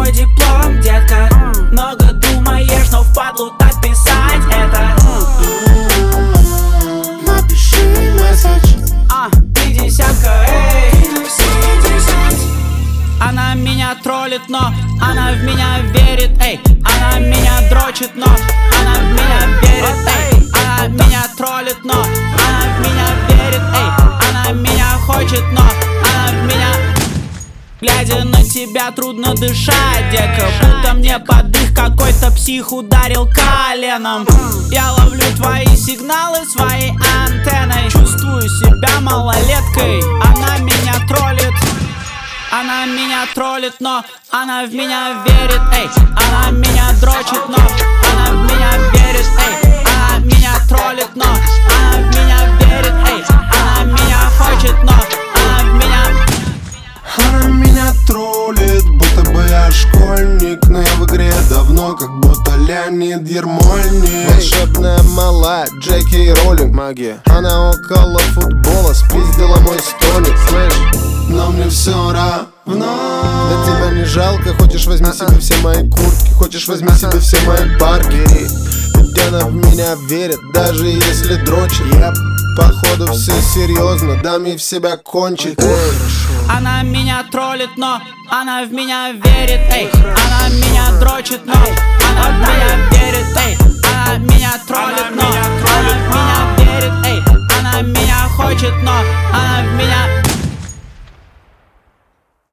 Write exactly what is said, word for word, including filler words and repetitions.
твой диплом, детка. Много думаешь, но впадлу так писать это. Напиши месседж. А, ты десятка, эй. Она меня троллит, но она в меня верит, эй. Она меня дрочит, но она в меня верит, эй. Она меня троллит, но она в меня верит, эй. Она меня хочет, но она в меня. Глядя на тебя, трудно дышать, детка. Будто мне под дых какой-то псих ударил коленом. Я ловлю твои сигналы своей антенной. Чувствую себя малолеткой. Она меня троллит. Она меня троллит, но она в меня верит, эй. Она меня дрочит, но она в меня верит, эй. Она меня троллит, но она в меня верит, эй. Она меня хочет, но она в меня. Она меня троллит, будто бы я школьник. Но я в игре давно, как будто Леонид Ермольник. Волшебная малая, Джеки Роллинг, магия. Она около футбола, спиздила мой столик, слышь. Но мне все равно. Да тебя не жалко, хочешь возьми себе все мои куртки. Хочешь возьми себе все мои парки. Ведь она в меня верит, даже если дрочит. Я походу все серьезно, дам ей в себя кончить. Она меня троллит, но она в меня верит, эй. Она меня дрочит, но она в меня верит, эй. Она меня троллит, но она в меня верит, эй. Она меня хочет, но она в меня.